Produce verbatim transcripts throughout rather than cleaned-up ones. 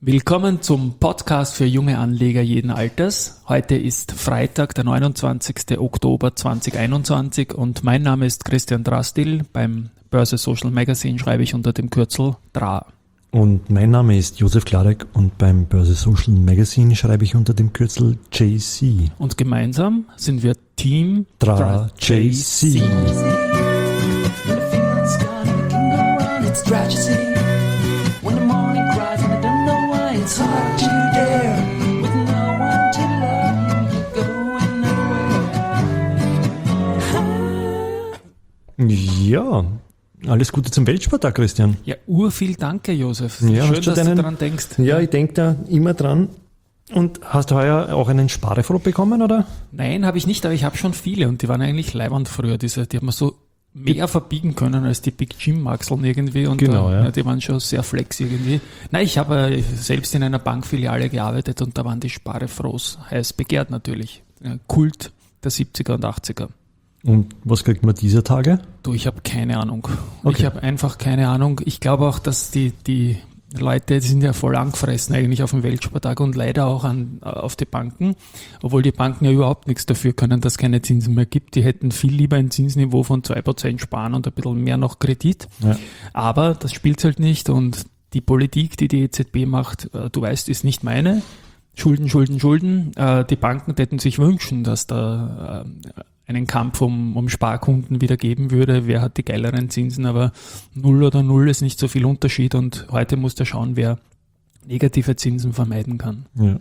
Willkommen zum Podcast für junge Anleger jeden Alters. Heute ist Freitag, der neunundzwanzigster Oktober zweitausendeinundzwanzig und mein Name ist Christian Drastil. Beim Börse Social Magazine schreibe ich unter dem Kürzel D R A. Und mein Name ist Josef Klarek und beim Börse Social Magazine schreibe ich unter dem Kürzel J C. Und gemeinsam sind wir Team D R A J C. It's hard to dare with no one to love you, you're going nowhere. Ja, alles Gute zum Weltspartag, Christian. Ja, urviel Danke, Josef. Ja, Schön, hast du dass deinen- du daran denkst. Ja, ich denke da immer dran. Und hast du heuer auch einen Sparefroh bekommen, oder? Nein, habe ich nicht, aber ich habe schon viele und die waren eigentlich leiwand früher. Diese, die haben wir so mehr verbiegen können als die Big Jim Maxeln irgendwie und Genau, äh, ja. ja, die waren schon sehr flex irgendwie. Nein, ich habe äh, selbst in einer Bankfiliale gearbeitet und da waren die Sparefrohs heiß begehrt natürlich. Äh, Kult der siebziger und achtziger. Und was kriegt man dieser Tage? Du, ich habe keine Ahnung. Okay. Ich habe einfach keine Ahnung. Ich glaube auch, dass die, die Leute, die sind ja voll angefressen eigentlich auf dem Weltspartag und leider auch an, auf die Banken, obwohl die Banken ja überhaupt nichts dafür können, dass es keine Zinsen mehr gibt. Die hätten viel lieber ein Zinsniveau von zwei Prozent sparen und ein bisschen mehr noch Kredit. Ja. Aber das spielt halt nicht und die Politik, die die E Z B macht, äh, du weißt, ist nicht meine. Schulden, Schulden, Schulden. Äh, Die Banken hätten sich wünschen, dass da äh, einen Kampf um, um Sparkunden wieder geben würde. Wer hat die geileren Zinsen? Aber null oder null ist nicht so viel Unterschied und heute muss der schauen, wer negative Zinsen vermeiden kann. Ja.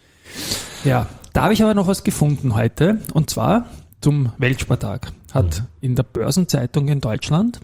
Ja, da habe ich aber noch was gefunden heute und zwar zum Weltspartag. Hat Mhm. in der Börsenzeitung in Deutschland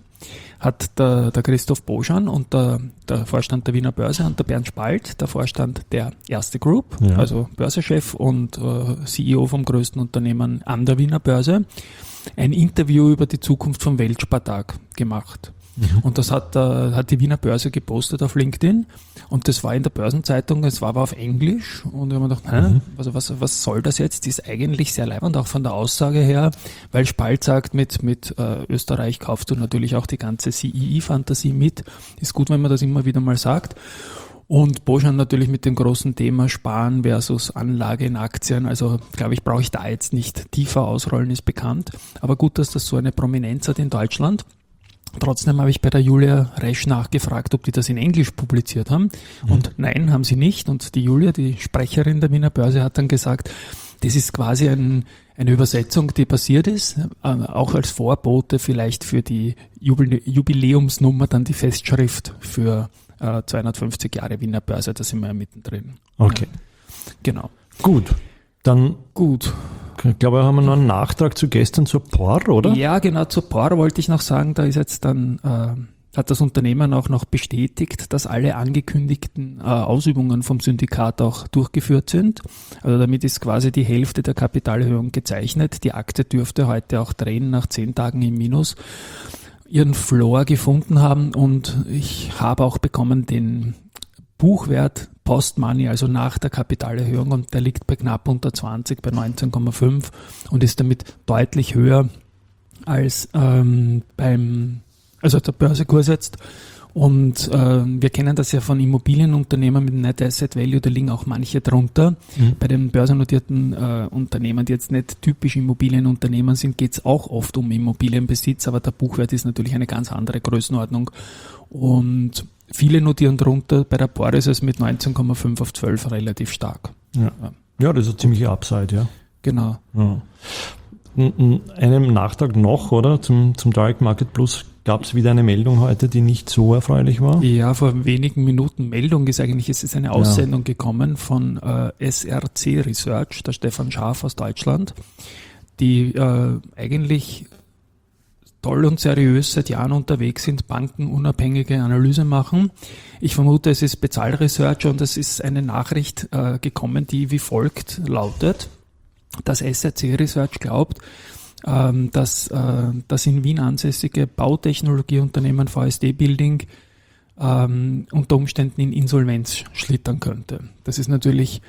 hat der, der Christoph Boschan und der, der Vorstand der Wiener Börse und der Bernd Spalt, der Vorstand der Erste Group, Ja. also Börsechef und äh, C E O vom größten Unternehmen an der Wiener Börse, ein Interview über die Zukunft vom Weltspartag gemacht. Und das hat, äh, hat die Wiener Börse gepostet auf LinkedIn und das war in der Börsenzeitung, es war aber auf Englisch und ich habe mir gedacht, hä, Mhm. also was, was soll das jetzt? Die ist eigentlich sehr leibend, auch von der Aussage her, weil Spalt sagt, mit, mit äh, Österreich kaufst du natürlich auch die ganze C I I-Fantasie mit. Ist gut, wenn man das immer wieder mal sagt. Und Boschan natürlich mit dem großen Thema Sparen versus Anlage in Aktien. Also glaube ich, brauche ich da jetzt nicht tiefer ausrollen, ist bekannt. Aber gut, dass das so eine Prominenz hat in Deutschland. Trotzdem habe ich bei der Julia Resch nachgefragt, ob die das in Englisch publiziert haben. Und nein, haben sie nicht. Und die Julia, die Sprecherin der Wiener Börse, hat dann gesagt, das ist quasi ein, eine Übersetzung, die passiert ist, äh, auch als Vorbote vielleicht für die Jubil- Jubiläumsnummer, dann die Festschrift für äh, zweihundertfünfzig Jahre Wiener Börse, da sind wir ja mittendrin. Okay, Ja, genau. gut. Dann, Gut. ich glaube, haben wir noch einen Nachtrag zu gestern zur P O R, oder? Ja, genau, zur P O R wollte ich noch sagen, da ist jetzt dann, äh, hat das Unternehmen auch noch bestätigt, dass alle angekündigten äh, Ausübungen vom Syndikat auch durchgeführt sind. Also damit ist quasi die Hälfte der Kapitalerhöhung gezeichnet. Die Aktie dürfte heute auch drehen nach zehn Tagen im Minus, ihren Floor gefunden haben und ich habe auch bekommen den Buchwert Post-Money, also nach der Kapitalerhöhung, und der liegt bei knapp unter zwanzig, bei neunzehn Komma fünf und ist damit deutlich höher als ähm, beim, also der Börsekurs jetzt. Und äh, wir kennen das ja von Immobilienunternehmen mit Net Asset Value, da liegen auch manche drunter. Mhm. Bei den börsennotierten äh, Unternehmen, die jetzt nicht typisch Immobilienunternehmen sind, geht es auch oft um Immobilienbesitz, aber der Buchwert ist natürlich eine ganz andere Größenordnung. Und viele notieren drunter, bei der P O R ist es mit neunzehn Komma fünf auf zwölf relativ stark. Ja. Ja, das ist eine ziemliche Upside, ja. Genau. Ja. N- n- Einem Nachtrag noch, oder? Zum, zum Direct Market Plus gab es wieder eine Meldung heute, die nicht so erfreulich war. Ja, vor wenigen Minuten Meldung ist eigentlich, es ist eine Aussendung gekommen von äh, S R C Research, der Stefan Schaaf aus Deutschland, die äh, eigentlich toll und seriös seit Jahren unterwegs sind, bankenunabhängige Analyse machen. Ich vermute, es ist Bezahlresearch und es ist eine Nachricht äh, gekommen, die wie folgt lautet. Das S R C Research glaubt, ähm, dass äh, das in Wien ansässige Bautechnologieunternehmen V S D Building ähm, unter Umständen in Insolvenz schlittern könnte. Das ist natürlich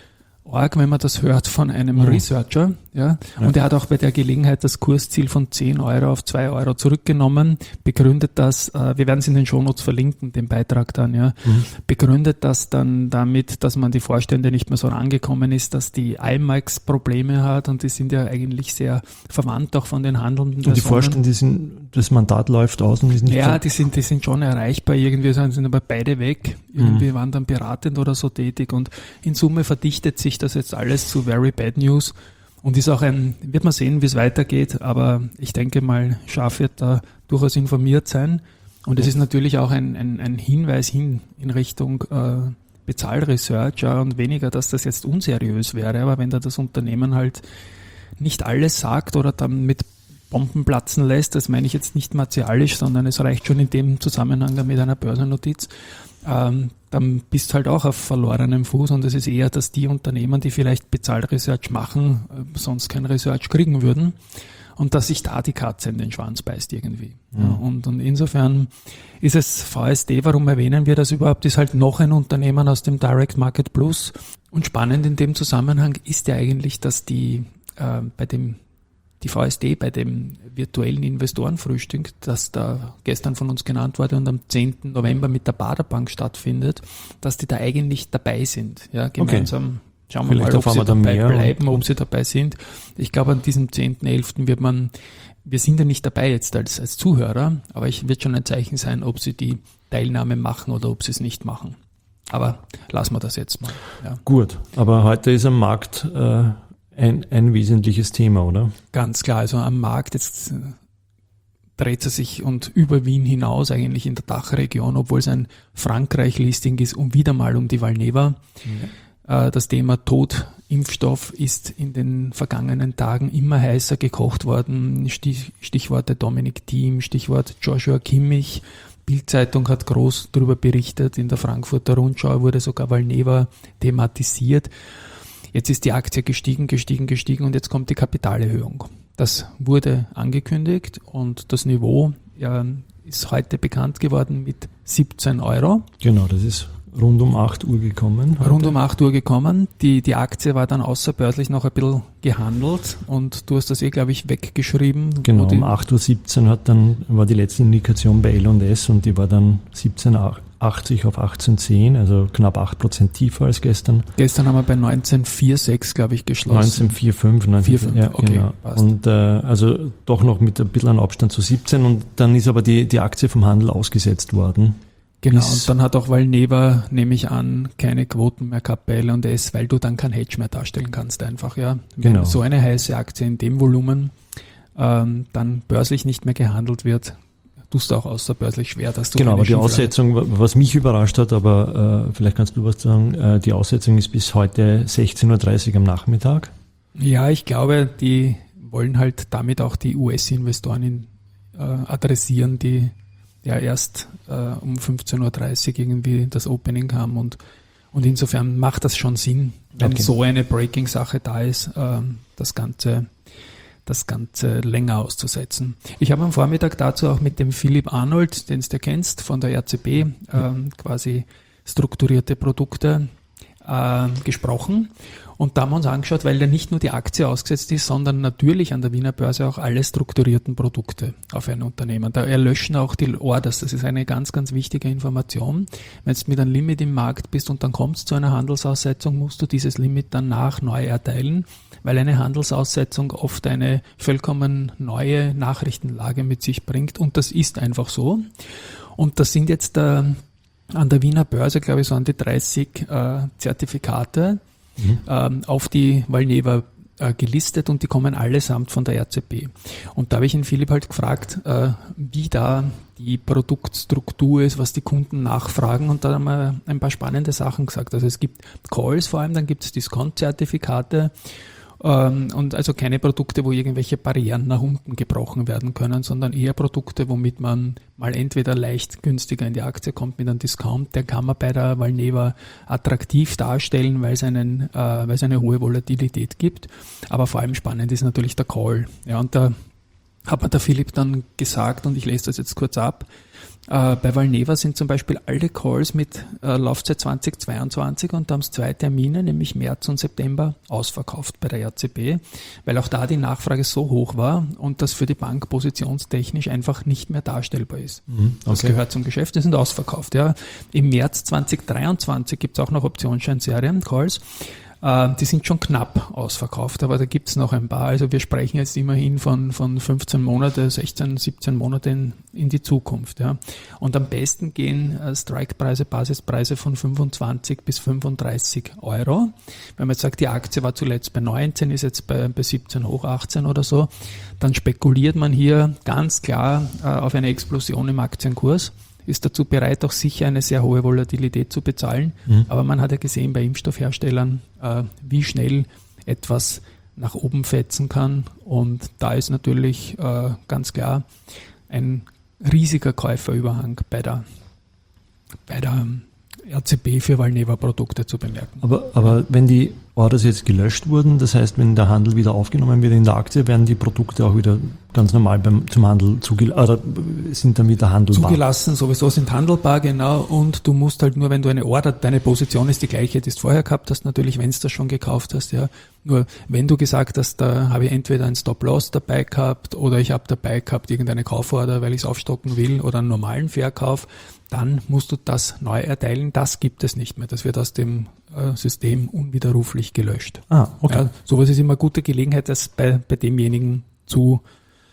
arg, wenn man das hört von einem Mhm. Researcher, ja. Ja. Und er hat auch bei der Gelegenheit das Kursziel von zehn Euro auf zwei Euro zurückgenommen, begründet das, äh, wir werden es in den Shownotes verlinken, den Beitrag dann, ja, Mhm. begründet das dann damit, dass man die Vorstände nicht mehr so rangekommen ist, dass die I M A X Probleme hat und die sind ja eigentlich sehr verwandt auch von den handelnden Und die Personen. Vorstände, die sind, das Mandat läuft aus und ist nicht Ja, ver- die sind, die sind schon erreichbar, irgendwie sind sind aber beide weg, irgendwie waren dann beratend oder so tätig und in Summe verdichtet sich das jetzt alles zu very bad news und ist auch ein, wird man sehen, wie es weitergeht, aber ich denke mal, Scharf wird da durchaus informiert sein und es ist natürlich auch ein, ein, ein Hinweis hin in Richtung äh, Bezahlresearch, ja, und weniger, dass das jetzt unseriös wäre, aber wenn da das Unternehmen halt nicht alles sagt oder dann mit Bomben platzen lässt, das meine ich jetzt nicht martialisch, sondern es reicht schon in dem Zusammenhang mit einer Börsennotiz, ähm, dann bist halt auch auf verlorenem Fuß und es ist eher, dass die Unternehmen, die vielleicht Bezahlresearch machen, äh, sonst kein Research kriegen würden und dass sich da die Katze in den Schwanz beißt irgendwie. Mhm. Ja, und, und insofern ist es V S D, warum erwähnen wir das überhaupt, ist halt noch ein Unternehmen aus dem Direct Market Plus und spannend in dem Zusammenhang ist ja eigentlich, dass die äh, bei dem die V S D bei dem virtuellen Investorenfrühstück, das da gestern von uns genannt wurde und am zehnten November mit der Baderbank stattfindet, dass die da eigentlich dabei sind. Ja, gemeinsam schauen wir Vielleicht mal, ob erfahren sie wir da dabei mehr bleiben, und- ob sie dabei sind. Ich glaube, an diesem zehnten elften wird man, wir sind ja nicht dabei jetzt als, als Zuhörer, aber ich wird schon ein Zeichen sein, ob sie die Teilnahme machen oder ob sie es nicht machen. Aber lassen wir das jetzt mal. Ja. Gut, aber heute ist am Markt äh, ein, ein wesentliches Thema, oder? Ganz klar, also am Markt jetzt äh, dreht es sich und über Wien hinaus eigentlich in der Dachregion, obwohl es ein Frankreich-Listing ist, um wieder mal um die Valneva. Äh, das Thema Totimpfstoff ist in den vergangenen Tagen immer heißer gekocht worden. Stich, Stichworte Dominik Thiem, Stichwort Joshua Kimmich. Bild-Zeitung hat groß darüber berichtet, in der Frankfurter Rundschau wurde sogar Valneva thematisiert. Jetzt ist die Aktie gestiegen, gestiegen, gestiegen und jetzt kommt die Kapitalerhöhung. Das wurde angekündigt und das Niveau ja, ist heute bekannt geworden mit siebzehn Euro. Genau, das ist rund um acht Uhr gekommen. heute. Rund um acht Uhr gekommen. Die, die Aktie war dann außerbörslich noch ein bisschen gehandelt und du hast das eh, glaube ich, weggeschrieben. Genau, wo die, um acht Uhr siebzehn hat dann, war die letzte Indikation bei L und S und die war dann siebzehn achtzig auf achtzehn zehn, also knapp acht Prozent tiefer als gestern. Gestern haben wir bei neunzehn Komma sechsundvierzig, glaube ich, geschlossen. neunzehn Komma fünfundvierzig, neunzehn, vier Komma fünf, ja, okay, genau. passt. Und äh, also doch noch mit ein bisschen an Abstand zu siebzehn und dann ist aber die, die Aktie vom Handel ausgesetzt worden. Genau, Ist- und dann hat auch Valneva, nehme ich an, keine Quoten mehr gehabt bei L und S, weil du dann kein Hedge mehr darstellen kannst einfach, ja. Wenn Genau. so eine heiße Aktie in dem Volumen ähm, dann börslich nicht mehr gehandelt wird, tust du auch außerbörslich schwer, dass du Genau, keine aber die Schieflage- Aussetzung, was mich überrascht hat, aber äh, vielleicht kannst du was sagen, äh, die Aussetzung ist bis heute sechzehn Uhr dreißig am Nachmittag. Ja, ich glaube, die wollen halt damit auch die U S-Investoren in, äh, adressieren, die ja erst äh, um fünfzehn Uhr dreißig irgendwie das Opening haben und, und insofern macht das schon Sinn, wenn Okay. so eine Breaking-Sache da ist, ähm, das Ganze das Ganze länger auszusetzen. Ich habe am Vormittag dazu auch mit dem Philipp Arnold, den du kennst, von der R C B, ähm, quasi strukturierte Produkte äh, gesprochen. Und da haben wir uns angeschaut, weil ja nicht nur die Aktie ausgesetzt ist, sondern natürlich an der Wiener Börse auch alle strukturierten Produkte auf ein Unternehmen. Da erlöschen auch die Orders. Das ist eine ganz, ganz wichtige Information. Wenn du mit einem Limit im Markt bist und dann kommt es zu einer Handelsaussetzung, musst du dieses Limit danach neu erteilen, weil eine Handelsaussetzung oft eine vollkommen neue Nachrichtenlage mit sich bringt. Und das ist einfach so. Und das sind jetzt äh, an der Wiener Börse, glaube ich, so an die dreißig äh, Zertifikate mhm. ähm, auf die Valneva äh, gelistet und die kommen allesamt von der R C B. Und da habe ich den Philipp halt gefragt, äh, wie da die Produktstruktur ist, was die Kunden nachfragen und da haben wir ein paar spannende Sachen gesagt. Also es gibt Calls vor allem, dann gibt es Discount-Zertifikate, und also keine Produkte, wo irgendwelche Barrieren nach unten gebrochen werden können, sondern eher Produkte, womit man mal entweder leicht günstiger in die Aktie kommt mit einem Discount, der kann man bei der Valneva attraktiv darstellen, weil es, einen, äh, weil es eine hohe Volatilität gibt. Aber vor allem spannend ist natürlich der Call. Ja, und da hat mir der Philipp dann gesagt, und ich lese das jetzt kurz ab, äh, bei Valneva sind zum Beispiel alle Calls mit äh, Laufzeit zweitausendzweiundzwanzig und da haben es zwei Termine, nämlich März und September, ausverkauft bei der R C B, weil auch da die Nachfrage so hoch war und das für die Bank positionstechnisch einfach nicht mehr darstellbar ist. Mhm, okay. Das gehört zum Geschäft, die sind ausverkauft. Ja. Im März zweitausenddreiundzwanzig gibt es auch noch Optionsscheinserien, Calls. Die sind schon knapp ausverkauft, aber da gibt's noch ein paar. Also wir sprechen jetzt immerhin von, von fünfzehn Monate, sechzehn, siebzehn Monate in, in die Zukunft. Ja. Und am besten gehen Strike-Preise, Basispreise von fünfundzwanzig bis fünfunddreißig Euro. Wenn man jetzt sagt, die Aktie war zuletzt bei neunzehn, ist jetzt bei, bei siebzehn hoch achtzehn oder so, dann spekuliert man hier ganz klar äh, auf eine Explosion im Aktienkurs. Ist dazu bereit, auch sicher eine sehr hohe Volatilität zu bezahlen. Mhm. Aber man hat ja gesehen bei Impfstoffherstellern, äh, wie schnell etwas nach oben fetzen kann. Und da ist natürlich äh, ganz klar ein riesiger Käuferüberhang bei der, bei der R C B für Valneva-Produkte zu bemerken. Aber, aber wenn die Orders jetzt gelöscht wurden, das heißt, wenn der Handel wieder aufgenommen wird in der Aktie, werden die Produkte auch wieder ganz normal beim, zum Handel zugelassen, oder sind dann wieder handelbar? Zugelassen, sowieso sind handelbar, genau, und du musst halt nur, wenn du eine Order, deine Position ist die gleiche, die du vorher gehabt hast, natürlich, wenn du das schon gekauft hast, ja. Nur, wenn du gesagt hast, da habe ich entweder einen Stop-Loss dabei gehabt oder ich habe dabei gehabt irgendeine Kauforder, weil ich es aufstocken will oder einen normalen Verkauf, dann musst du das neu erteilen. Das gibt es nicht mehr. Das wird aus dem äh, System unwiderruflich gelöscht. Ah, okay. Ja, sowas ist immer eine gute Gelegenheit, das bei, bei demjenigen zu,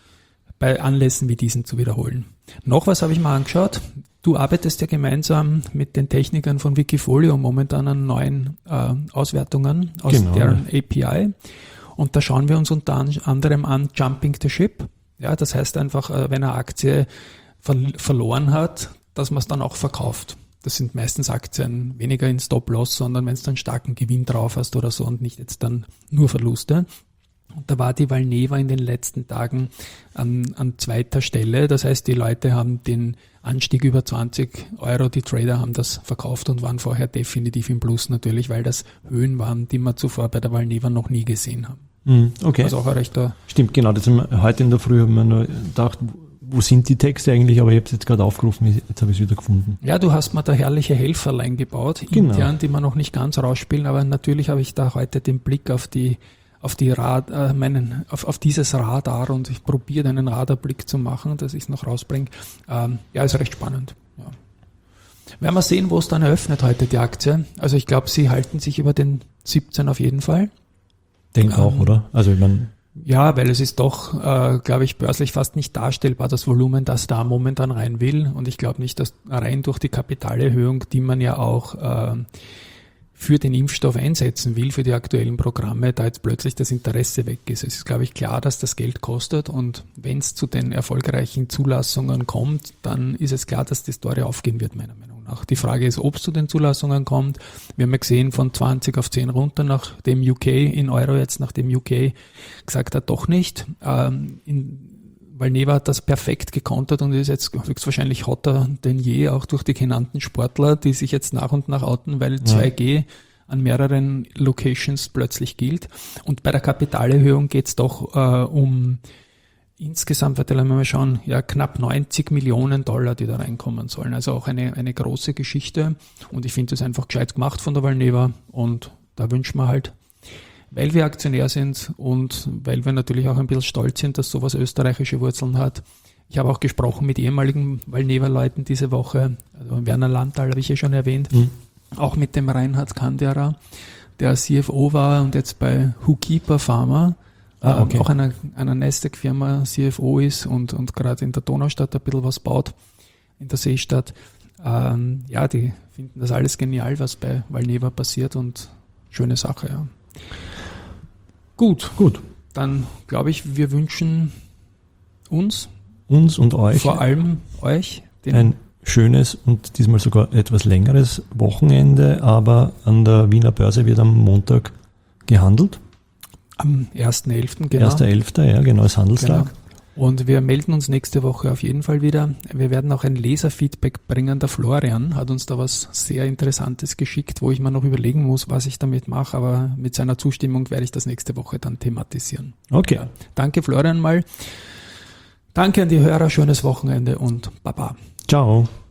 bei Anlässen wie diesen zu wiederholen. Noch was habe ich mal angeschaut. Du arbeitest ja gemeinsam mit den Technikern von Wikifolio momentan an neuen äh, Auswertungen aus genau, deren ja. A P I. Und da schauen wir uns unter anderem an Jumping the Ship. Ja, das heißt einfach, äh, wenn eine Aktie ver- verloren hat, dass man es dann auch verkauft. Das sind meistens Aktien weniger in Stop-Loss, sondern wenn du einen starken Gewinn drauf hast oder so und nicht jetzt dann nur Verluste. Und da war die Valneva in den letzten Tagen an, an zweiter Stelle. Das heißt, die Leute haben den Anstieg über zwanzig Euro, die Trader haben das verkauft und waren vorher definitiv im Plus natürlich, weil das Höhen waren, die wir zuvor bei der Valneva noch nie gesehen haben. Okay. Also auch ein rechter. Stimmt, genau. Das haben wir, heute in der Früh haben wir nur gedacht, wo sind die Texte eigentlich, aber ich habe es jetzt gerade aufgerufen, jetzt habe ich es wieder gefunden. Ja, du hast mir da herrliche Helferlein gebaut, genau. intern, die wir noch nicht ganz rausspielen, aber natürlich habe ich da heute den Blick auf die auf die Rad, äh, meinen, auf, auf dieses Radar und ich probiere einen Radarblick zu machen, dass ich es noch rausbringe. Ähm, ja, ist recht spannend. Ja. Werden wir sehen, wo es dann eröffnet heute, die Aktie. Also ich glaube, sie halten sich über den siebzehn auf jeden Fall. Denke ähm, auch, oder? Also ich meine, ja, weil es ist doch, äh, glaube ich, börslich fast nicht darstellbar, das Volumen, das da momentan rein will. Und ich glaube nicht, dass rein durch die Kapitalerhöhung, die man ja auch äh, für den Impfstoff einsetzen will, für die aktuellen Programme, da jetzt plötzlich das Interesse weg ist. Es ist, glaube ich, klar, dass das Geld kostet und wenn es zu den erfolgreichen Zulassungen kommt, dann ist es klar, dass die Story aufgehen wird, meiner Meinung nach. Die Frage ist, ob es zu den Zulassungen kommt. Wir haben ja gesehen, von zwanzig auf zehn runter, nachdem U K in Euro jetzt, nachdem U K gesagt hat, doch nicht. Ähm, in Valneva hat das perfekt gekontert und ist jetzt höchstwahrscheinlich hotter denn je, auch durch die genannten Sportler, die sich jetzt nach und nach outen, weil zwei G an mehreren Locations plötzlich gilt. Und bei der Kapitalerhöhung geht es doch äh, um insgesamt, warte, lassen wir mal schauen, ja, knapp neunzig Millionen Dollar, die da reinkommen sollen. Also auch eine, eine große Geschichte. Und ich finde das einfach gescheit gemacht von der Valneva. Und da wünschen wir halt, weil wir Aktionär sind und weil wir natürlich auch ein bisschen stolz sind, dass sowas österreichische Wurzeln hat. Ich habe auch gesprochen mit ehemaligen Valneva-Leuten diese Woche. Also Werner Landtal habe ich ja schon erwähnt. Mhm. Auch mit dem Reinhard Kanderer, der C F O war und jetzt bei Whokeeper Pharma, ah, okay. äh, auch einer, einer Nasdaq-Firma C F O ist und, und gerade in der Donaustadt ein bisschen was baut, in der Seestadt. Ähm, ja, die finden das alles genial, was bei Valneva passiert und schöne Sache, ja. Gut, gut. Dann glaube ich, wir wünschen uns, uns und euch, vor allem euch, den ein schönes und diesmal sogar etwas längeres Wochenende, aber an der Wiener Börse wird am Montag gehandelt. Am ersten elften genau. erster elfter ja, genau, ist Handelstag. Genau. Und wir melden uns nächste Woche auf jeden Fall wieder. Wir werden auch ein Leserfeedback bringen. Der Florian hat uns da was sehr Interessantes geschickt, wo ich mir noch überlegen muss, was ich damit mache. Aber mit seiner Zustimmung werde ich das nächste Woche dann thematisieren. Okay. Ja. Danke Florian mal. Danke an die Hörer, schönes Wochenende und Baba. Ciao.